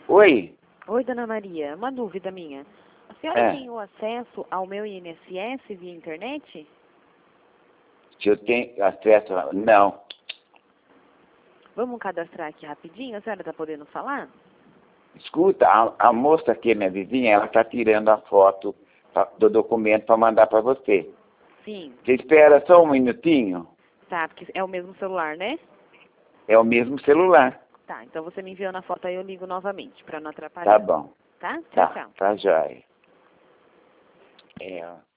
Oi? Oi, dona Maria. Uma dúvida minha. A senhora tem o acesso ao meu INSS via internet? Se eu tenho acesso... Não. Vamos cadastrar aqui rapidinho? A senhora está podendo falar? Escuta, a moça aqui, minha vizinha, ela está tirando a foto do documento para mandar para você. Sim. Você espera só um minutinho? Tá, porque é o mesmo celular, né? É o mesmo celular. Tá, então você me enviou na foto aí, eu ligo novamente, para não Tá atrapalhar. bom. Tá? Tchau, Tá, tchau. tá jóia. É, ó.